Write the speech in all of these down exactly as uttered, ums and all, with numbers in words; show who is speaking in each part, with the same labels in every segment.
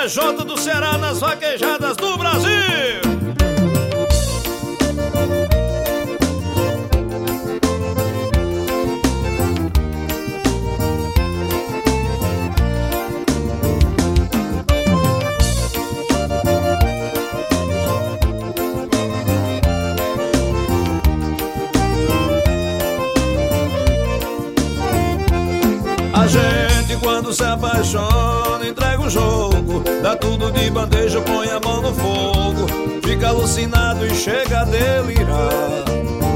Speaker 1: é Jota do Ceará nas vaquejadas do Brasil.
Speaker 2: A gente quando se apaixona entrega o jogo, dá tudo de bandeja, põe a mão no fogo, fica alucinado e chega a delirar.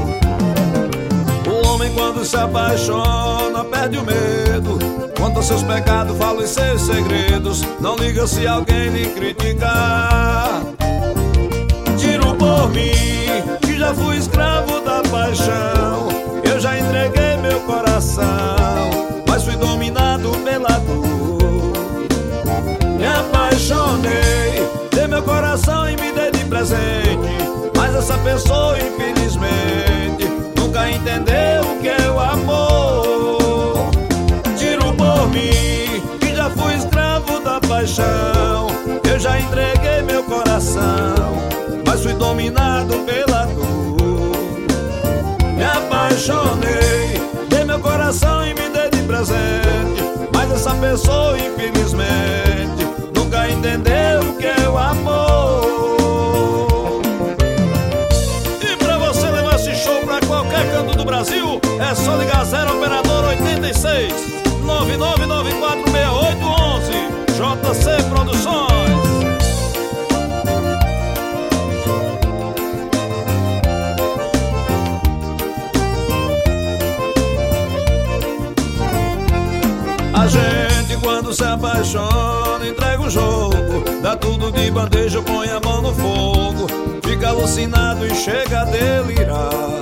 Speaker 2: O homem quando se apaixona perde o medo, conta seus pecados, fala os seus segredos, não liga se alguém lhe criticar. Tiro por mim, que já fui escravo da paixão, eu já entreguei meu coração, mas fui dominado pela dor. Me apaixonei, dei meu coração e me dei de presente, mas essa pessoa infelizmente nunca entendeu o que é o amor. Tiro por mim, que já fui escravo da paixão, eu já entreguei meu coração, mas fui dominado pela dor. Me apaixonei, dei meu coração e me dei de presente, mas essa pessoa infelizmente nunca entendeu o que é o amor.
Speaker 1: E pra você levar esse show pra qualquer canto do Brasil, é só ligar zero operador oitenta e seis, nove nove nove quatro seis oito um um, J C Produções.
Speaker 2: A gente quando se apaixona entrega o jogo, dá tudo de bandeja, põe a mão no fogo, fica alucinado e chega a delirar.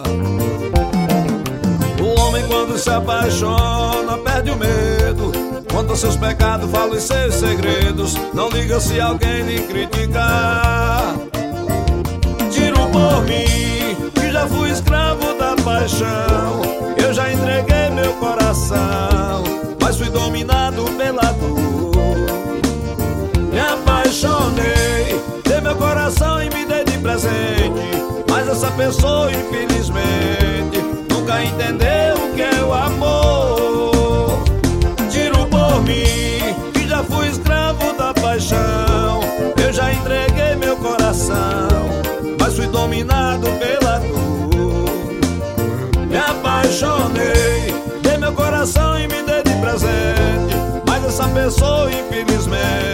Speaker 2: O homem quando se apaixona perde o medo, conta seus pecados, fala os seus segredos, não liga se alguém lhe criticar. Tiro por mim, que já fui escravo da paixão, eu já entreguei meu coração, mas fui dominado pela dor. Me apaixonei, dei meu coração e me dei de presente, mas essa pessoa infelizmente nunca entendeu o que é o amor. Tiro por mim, que já fui escravo da paixão, eu já entreguei meu coração, mas fui dominado pela dor. Me apaixonei, dei meu coração e me dei de presente, mas essa pessoa infelizmente